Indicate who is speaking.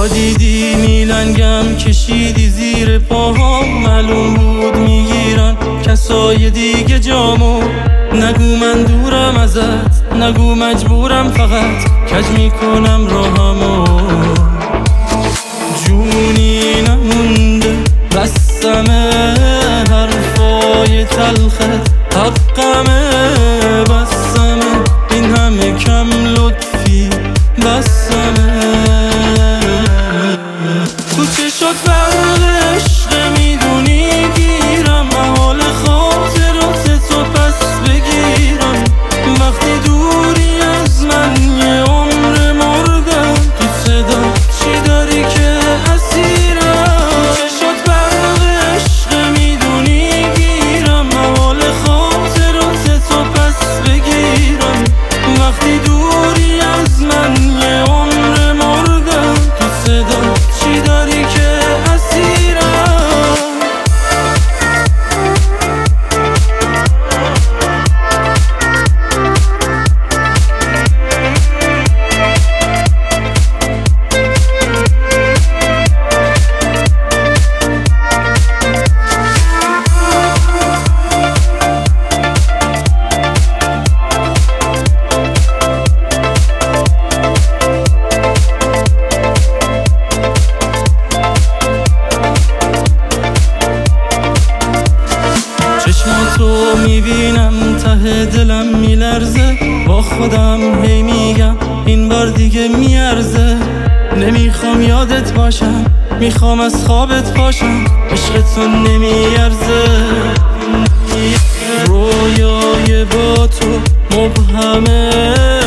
Speaker 1: دیدی میلنگم کشیدی زیر پاهام، معلوم بود میگیرن کسای دیگه جامو. نگو من دورم ازت، نگو مجبورم، فقط کج میکنم راهمو. جونی نمونده بسمه، حرفای تلخت حقمه. بسمه این همه کم لطفی، بسمه تو چشات برق عشق میدونی گیرم، حال خاطرات تو پس بگیرم. وقتی دوری از من یه عمر مردم، تو صدا چی داری که اسیرم. چشات برق عشق میدونی گیرم، حال خاطرات تو پس بگیرم. وقتی دوری از من یه عمر مردم، تو صدا چی داری که اسیرم. چشماتو میبینم ته دلم میلرزه، با خودم هی میگم این بار دیگه میارزه. نمیخوام یادت باشم، میخوام از خوابت پاشم، عشق تو نمیارزه. رویای با تو مبهمه،